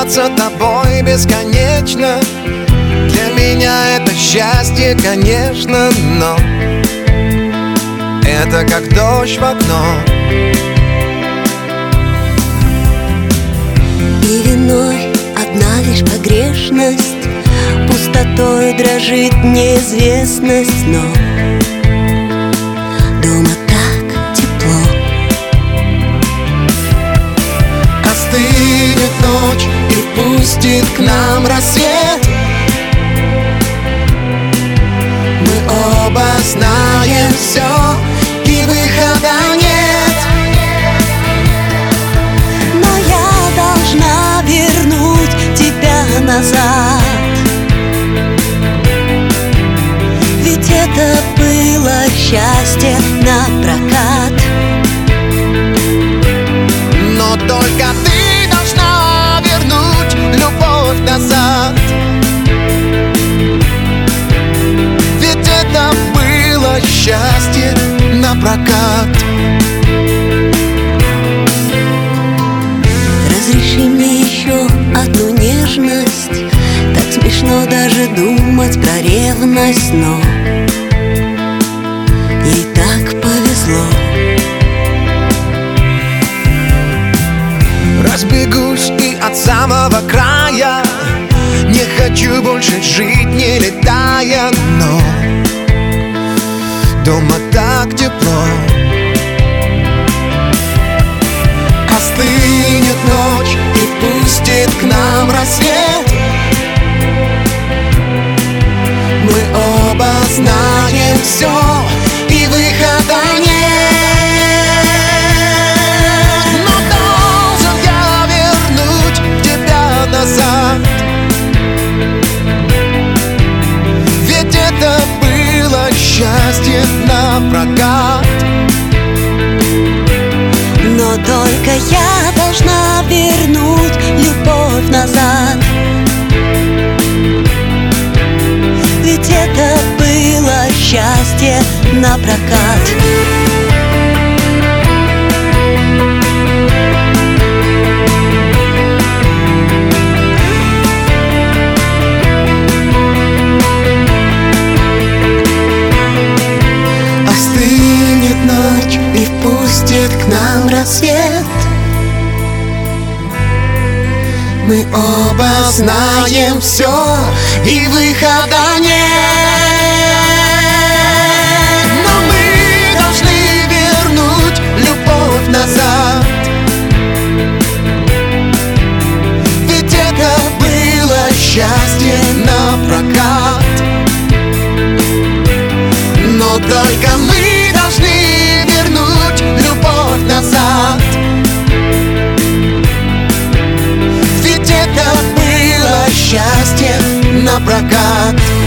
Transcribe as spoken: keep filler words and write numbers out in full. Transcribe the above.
любоваться тобой бесконечно. Для меня это счастье, конечно, но это как дождь в окно. И виной одна лишь погрешность, пустотой дрожит неизвестность, но дома так тепло. Остынет ночь и пустит к нам рассвет. Мы оба знаем все, и выхода нет. Но я должна вернуть тебя назад, ведь это было счастье напрокат. Но только ты должна вернуть любовь назад, ведь это было счастье напрокат. Разреши мне еще одну нежность, так смешно даже думать про ревность, но ей так повезло. Разбегусь и от самого края, не хочу больше жить, не летая, но дома так тепло. Остынет ночь и пустит к нам рассвет. Мы оба знаем все, и выхода нет. Но должен я вернуть тебя назад, ведь это было счастье напрокат. Но только я должна вернуть любовь назад, ведь это было счастье напрокат. Остынет ночь и впустит к нам рассвет. Мы оба знаем все, и выхода нет. Но мы должны вернуть любовь назад, ведь это было счастье напрокат. Но только мы должны вернуть любовь назад, ведь это было счастье напрокат.